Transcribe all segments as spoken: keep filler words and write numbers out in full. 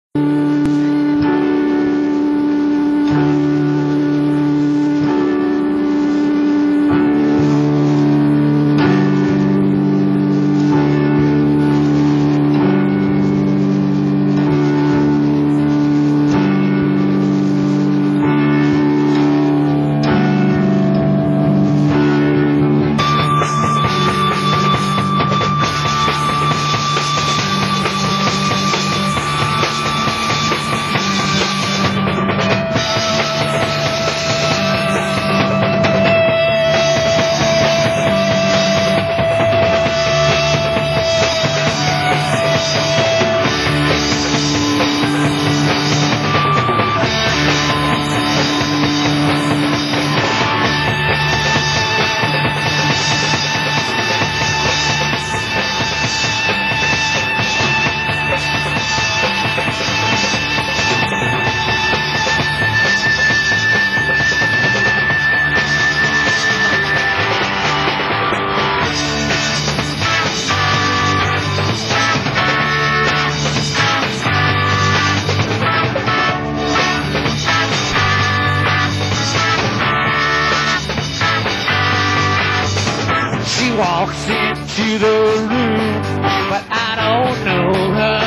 Walks into the room, but I don't know her.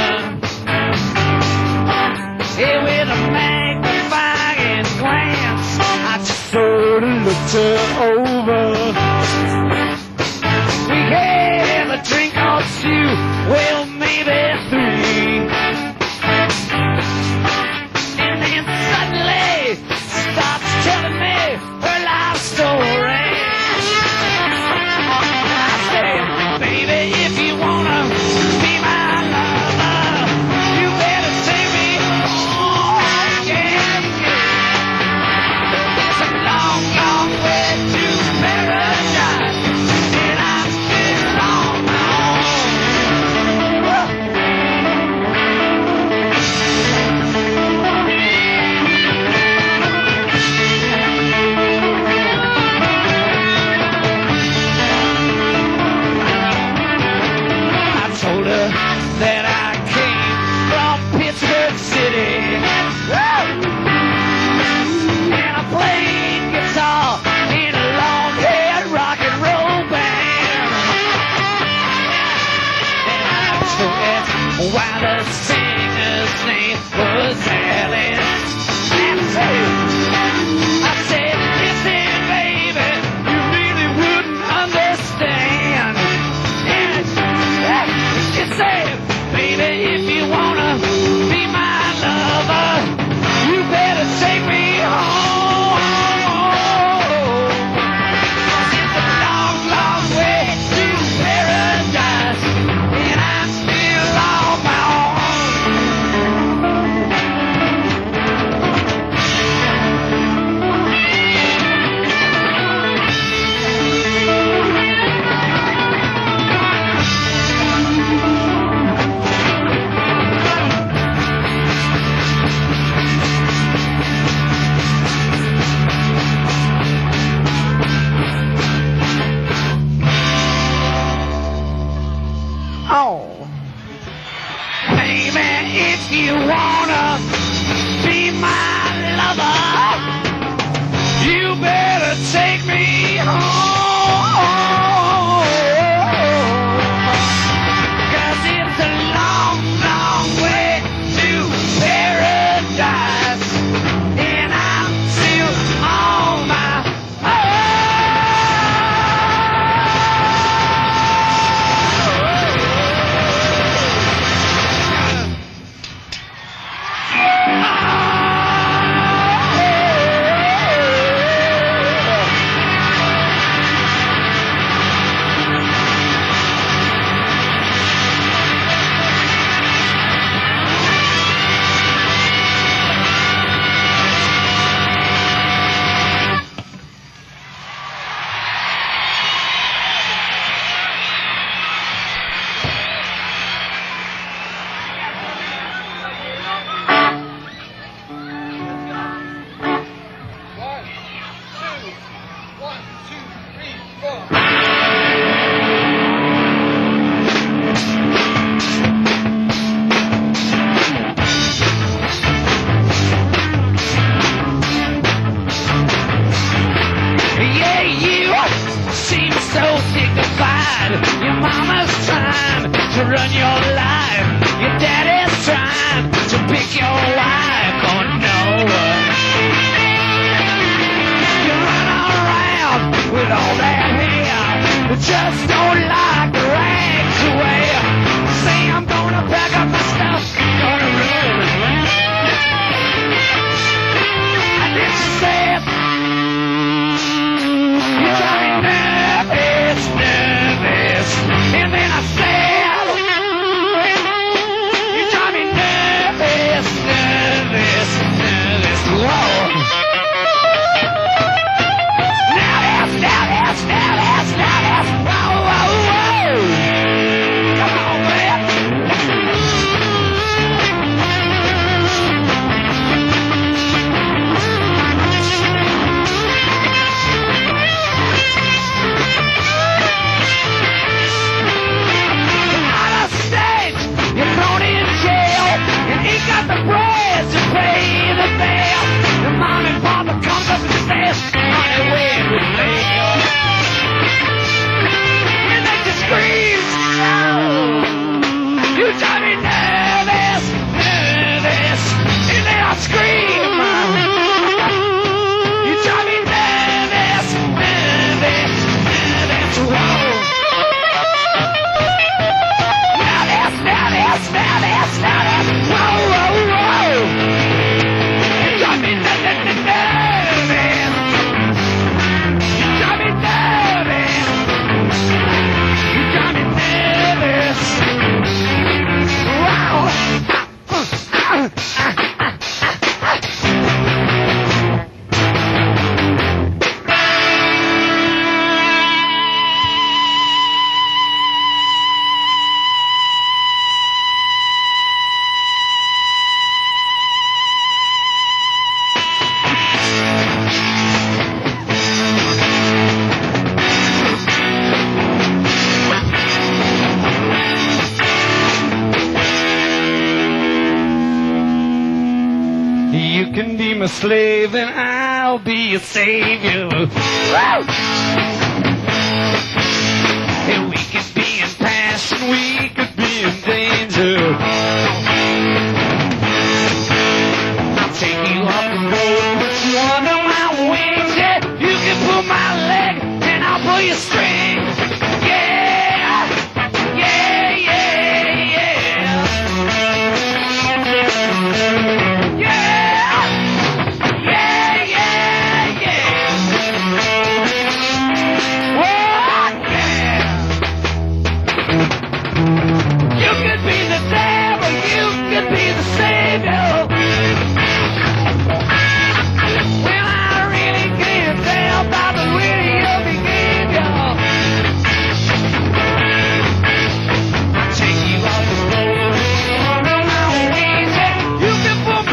Hey, with a magnifying glance, I just sort of looked her over. We had a drink or two, well, maybe three. And then suddenly, starts telling me her life story. If you wanna be my lover, you better take me home, yeah, yeah. It's a long, long way to paradise, and I'm still on my that I came from Pittsburgh City. Woo! And I played guitar in a long-haired rock and roll band. And I told it while the singer's name was Alice. And I said, I said, listen, baby, you really wouldn't understand. And she said, baby, if you wanna be my lover, you better take me home. It's a long, long way to paradise, and I'm still on my if you wanna be my lover, you better take me home. 'Cause it's a long, long way to paradise, and I'm still on my own. I scream. You drive me nervous, nervous, nervous. Whoa. Nervous, nervous, nervous, nervous. Whoa, whoa, whoa. You drive me nervous, nervous. You drive me nervous. You drive me nervous. Wow. You can be my slave and I'll be your savior. Woo! And we could be in passion, we could be in danger. I'll take you off the road, put you under my wings. Yeah, you can pull my leg and I'll pull your string. Yeah, yeah, yeah, yeah. Yeah. You can put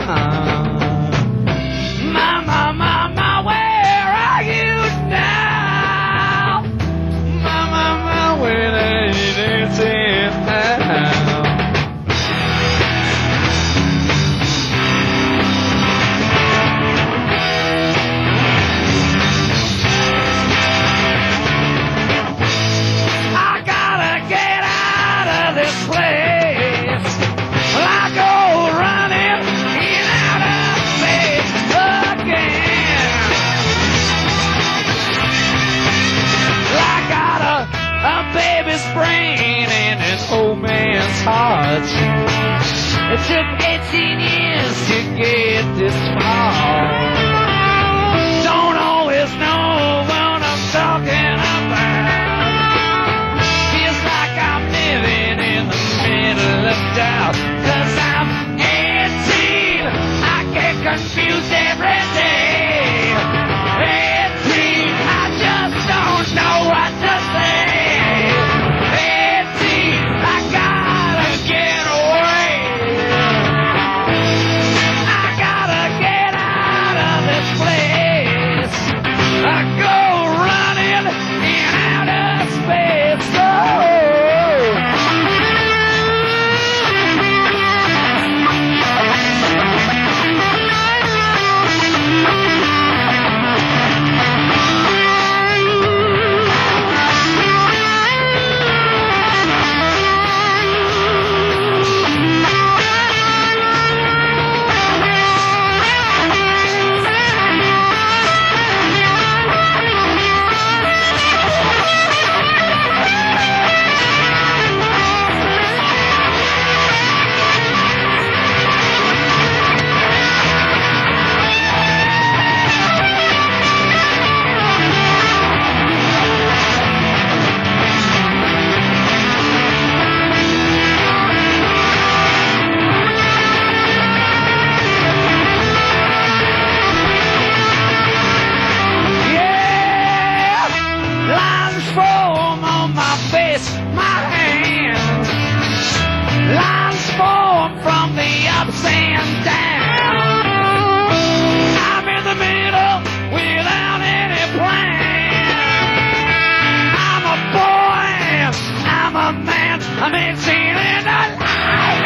My, my, my, my, where are you now? My, my, my, where are you dancing now? I gotta get out of this place. I go running in out of space again. I got a, a baby's brain and an old man's heart. It took eighteen years to get this far. Don't always know what I'm talking about. Feels like I'm living in the middle of doubt. Cause I'm eighteen, I get confused every day. eighteen, I just don't know what to say. eighteen, I gotta get away. I gotta get out of this place. I go running in outer space. Oh. Foam on my face, my hands. Lines form from the ups and downs. I'm in the middle without any plan. I'm a boy, I'm a man, I'm eighteen and alive.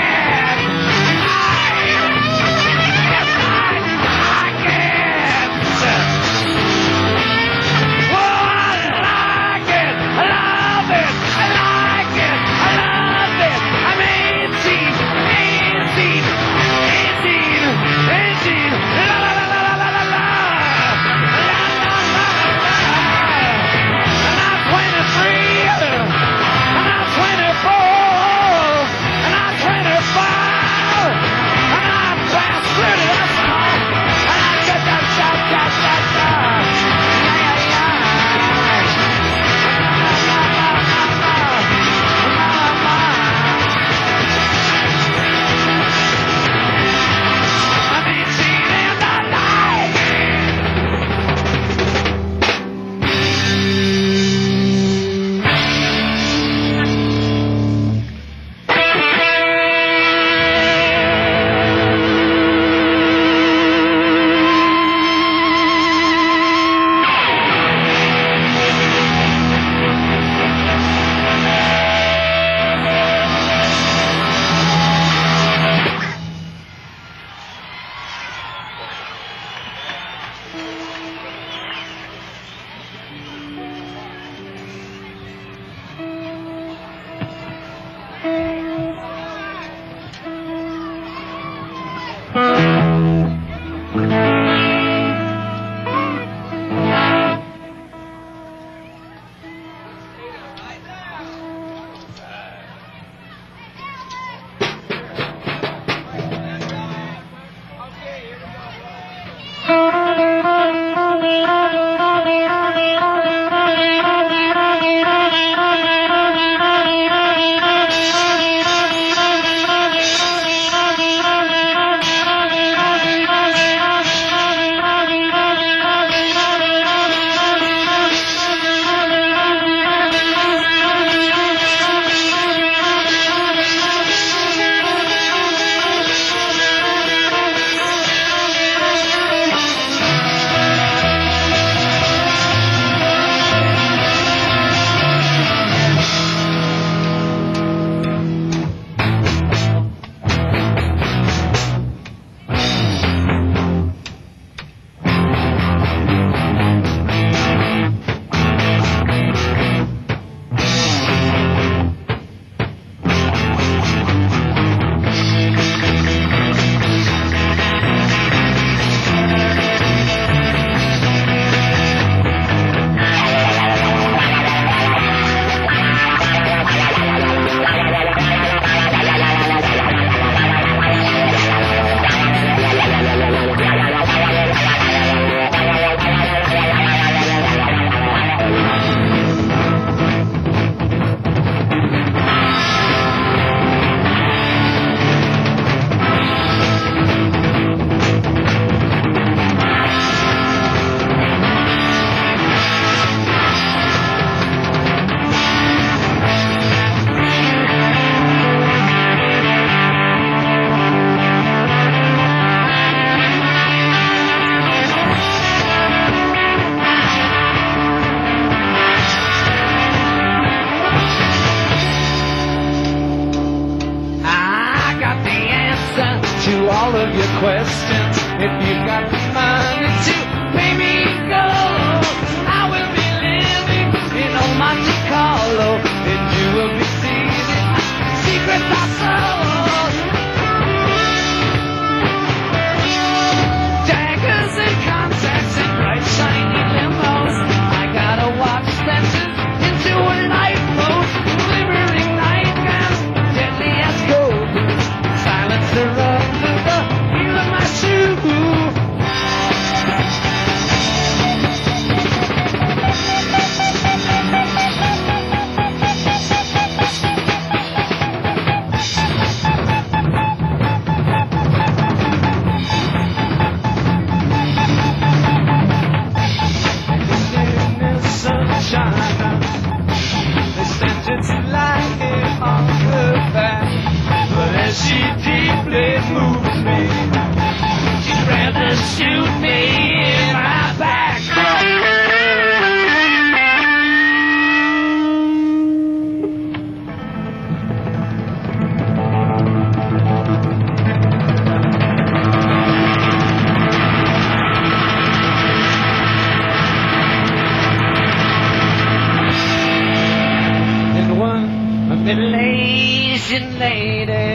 Yes, I like it. I love it, I like it, I love it. I'm eighteen, eighteen, eighteen, eighteen. La la la la la la la la. La la la la la. And I'm twenty-three, and I'm twenty-four, and I'm twenty-five, and I'm past thirty. That's all. And I get that shot, shot, shot, shot. Yeah, yeah, yeah. I'm eighteen and your questions. If you got the money to pay me gold, I will be living in old Monte Carlo, and you will be seeing secrets I sold. Daggers and contacts and bright shiny limos. I got a watch that turns into a light post, glimmering nightgowns, deadly as gold. Silencer under the heel of my shoe. She deeply moves me. She'd rather shoot me in my back. And one, a middle Asian lady,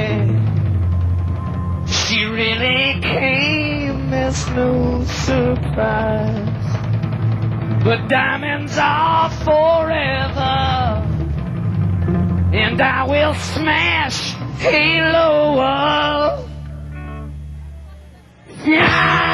she really came as no surprise. But diamonds are forever, and I will smash Halo. Yeah!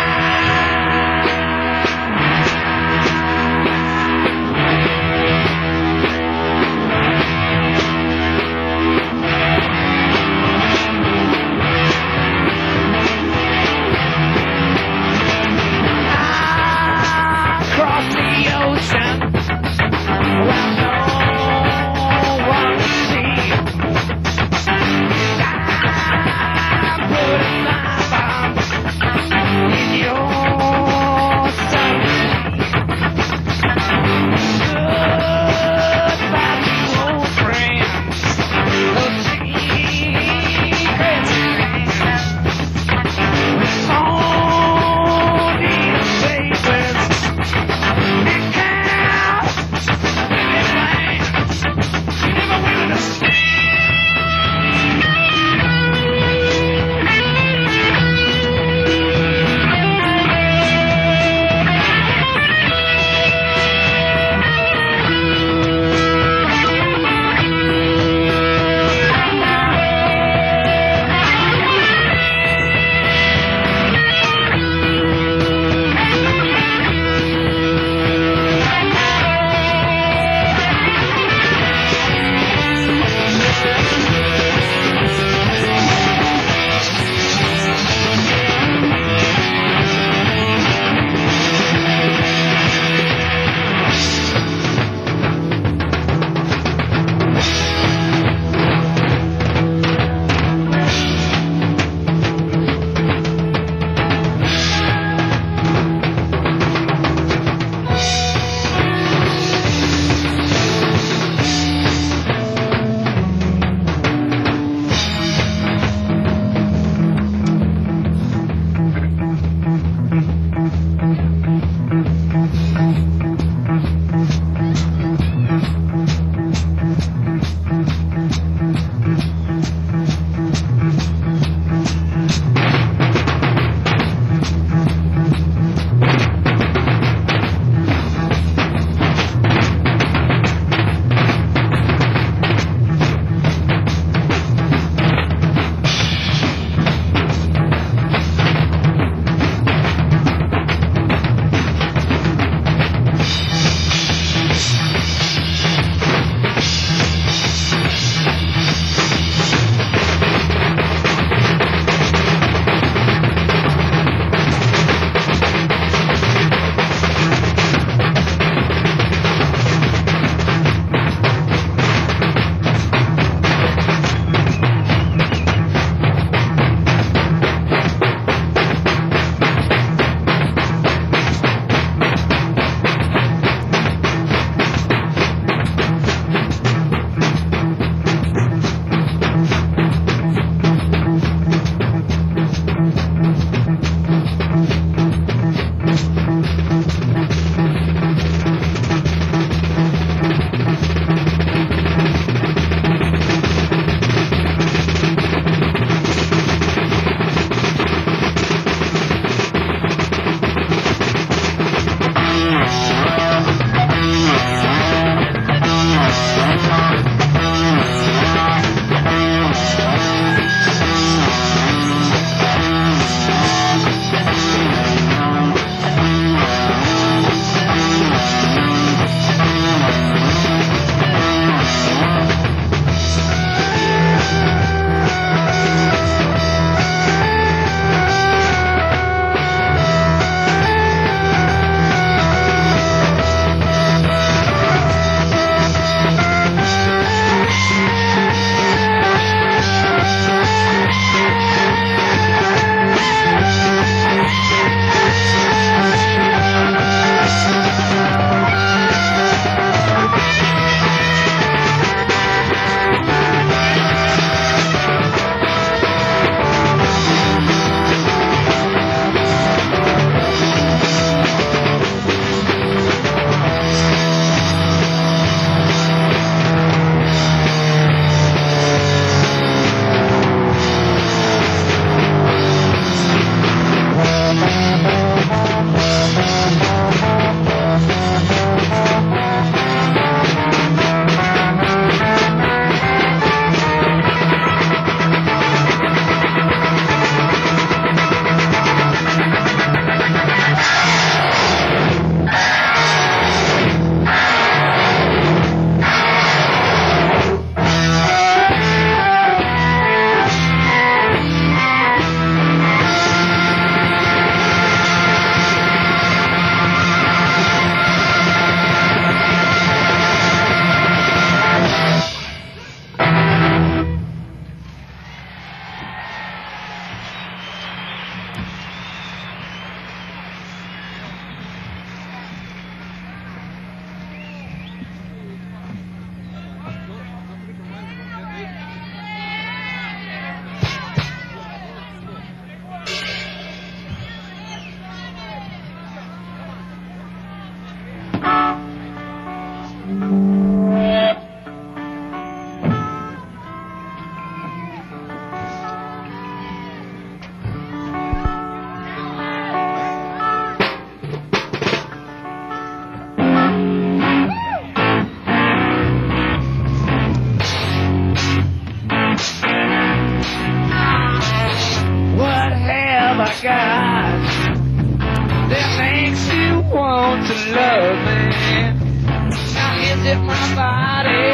got that makes you want to love me? Now is it my body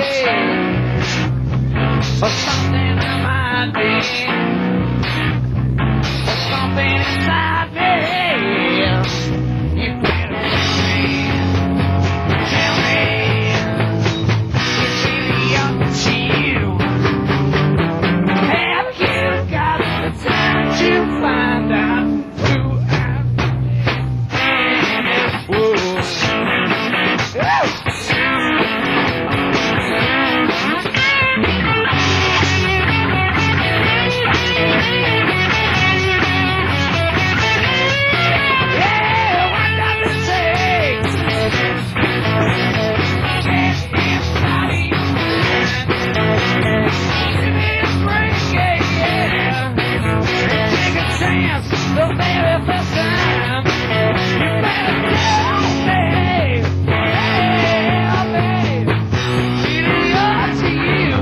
or something that might be, or something inside me? You better tell me, tell me. It's really up to you. Have you got the time to find out who I am? Whoa. The very first time, you better tell me, tell me, really up to you.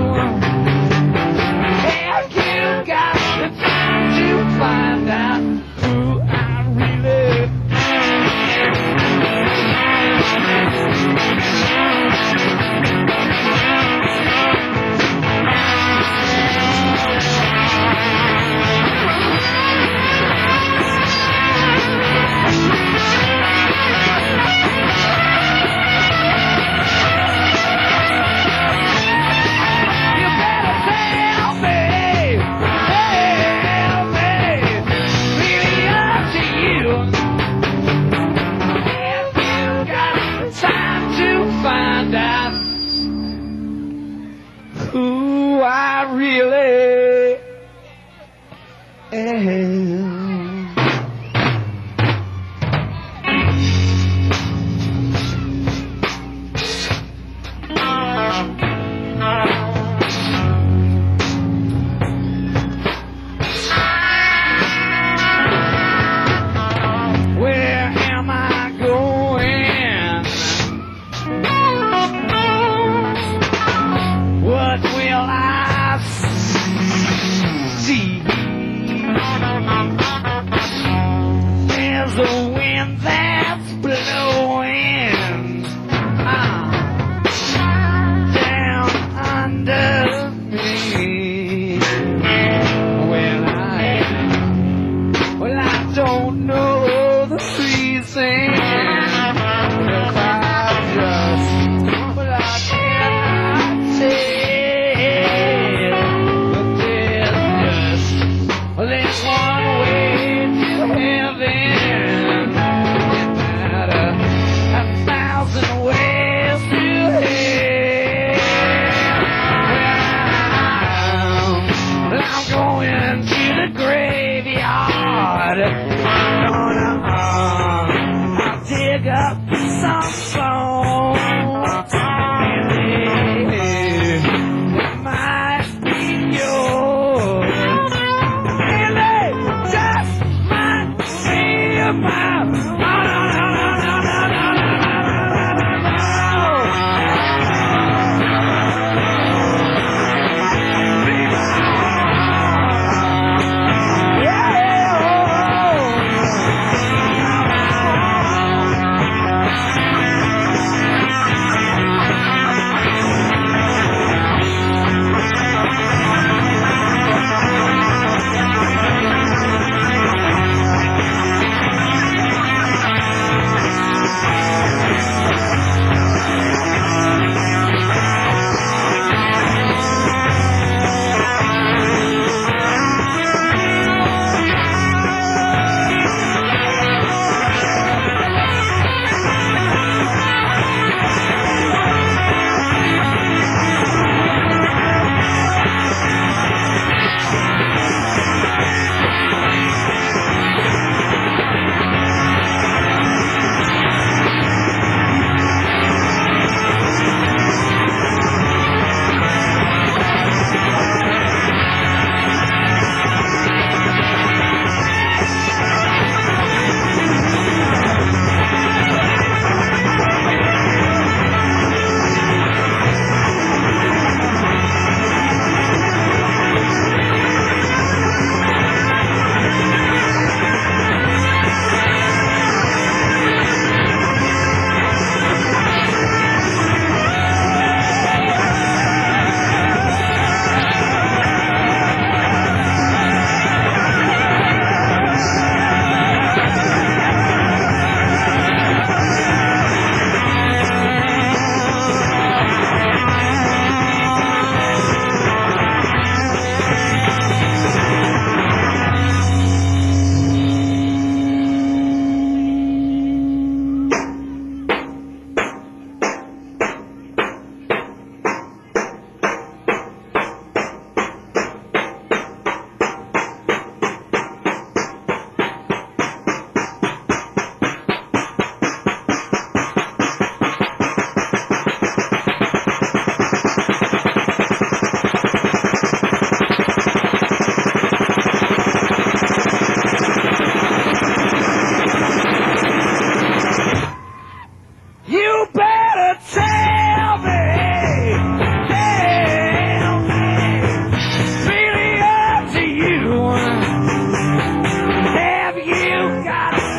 Have you got the time to find out who I really who I really am. Where am I going? What will I see? There's a wind that's blowing ah, down under me. Well, I, well, I don't know the reason. If I just, well, I cannot say. There's one way to heaven, and a, a thousand ways to hell. Well, I'm going to the graveyard. Gonna, uh, I'll dig up some bones, and it might be yours.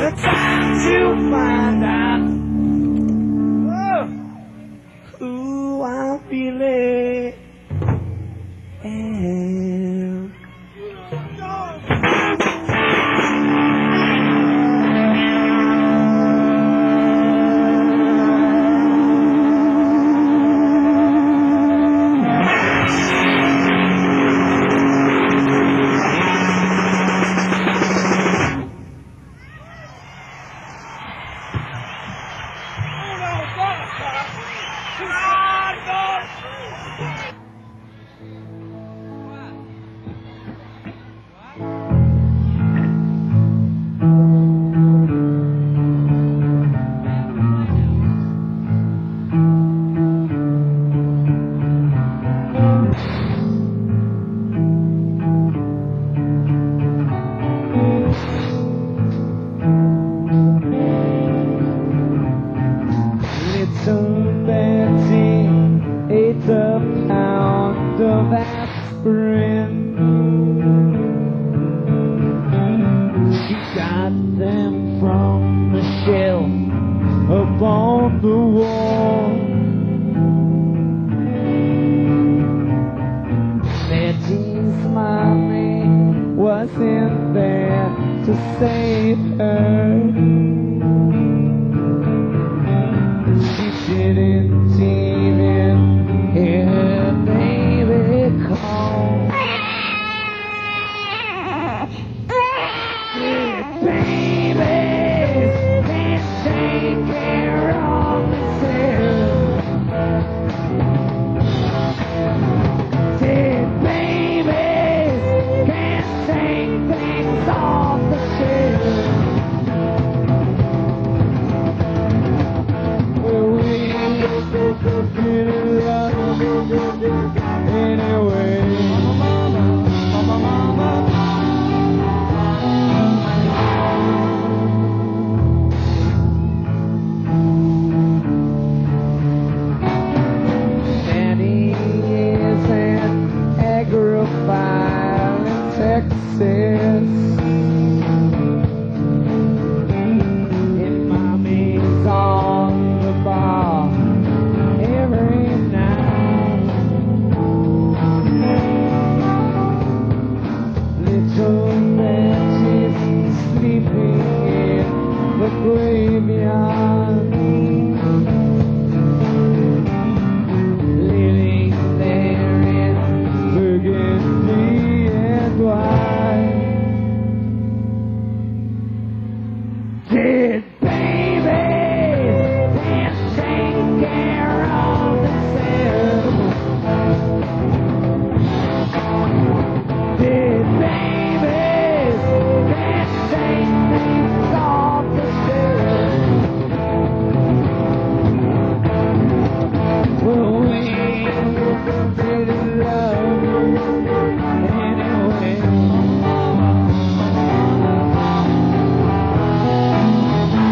the time to find out oh, who I'm feeling. And little Betty ate a pound of aspirin. She got them from the shelf up on the wall. Betty's mommy wasn't there to save her. She didn't even hear her baby call. Babies can't take care of themselves. Dead babies can't take things off the shelf. Anyway, Danny is an agrophile in Texas. And mommy's on the bar every night. Little Betty's sleeping in the graveyard, living there in burgundy and white. Dead babies can't take care of themselves. Dead babies can't take things off the shelf. Well, we didn't love anyway.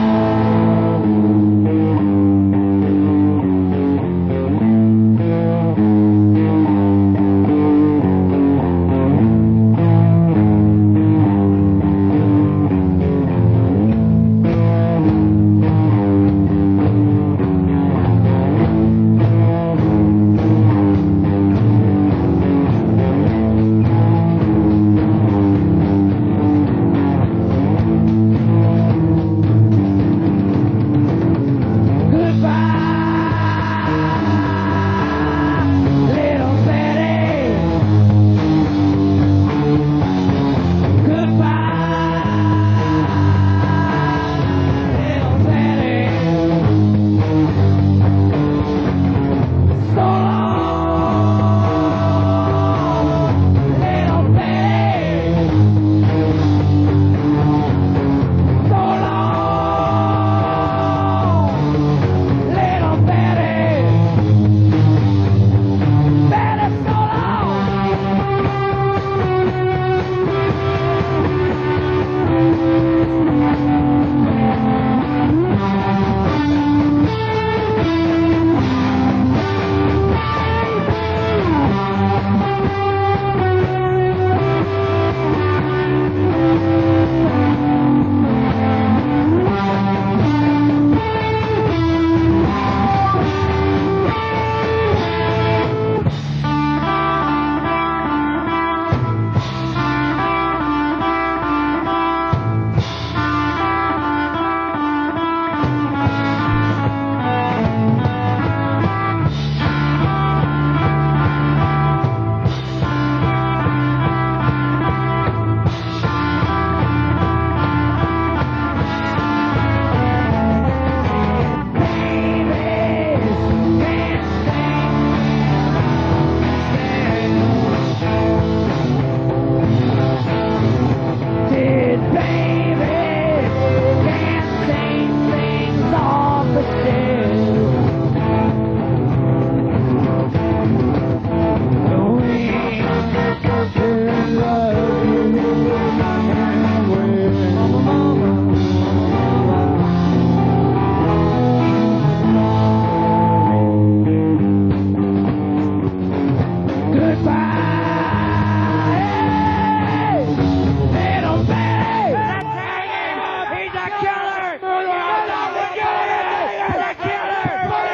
killer! The killer! The killer!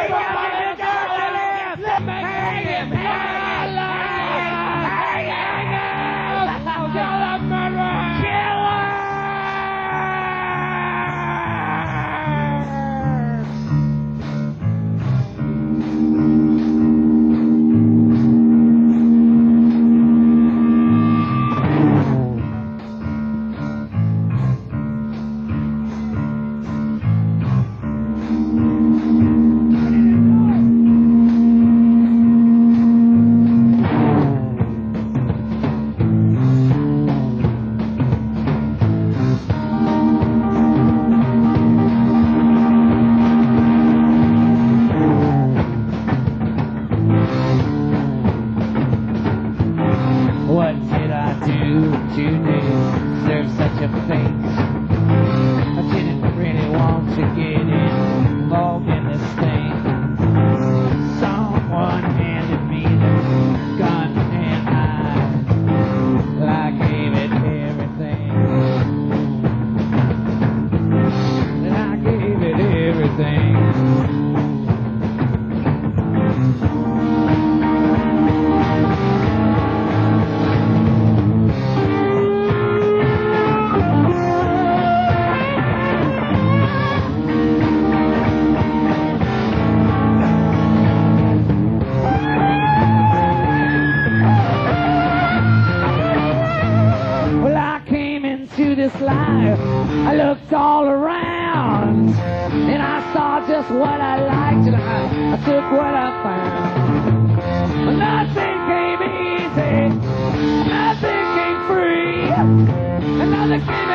Hang him! Hang him! Kill the murderer! Killer! What did I do to deserve such a fate? I didn't really want to get involved in this thing. Someone handed me the gun and I, I gave it everything. And I gave it everything. To this life, I looked all around and I saw just what I liked and I, I took what I found. But nothing came easy, nothing came free, and nothing came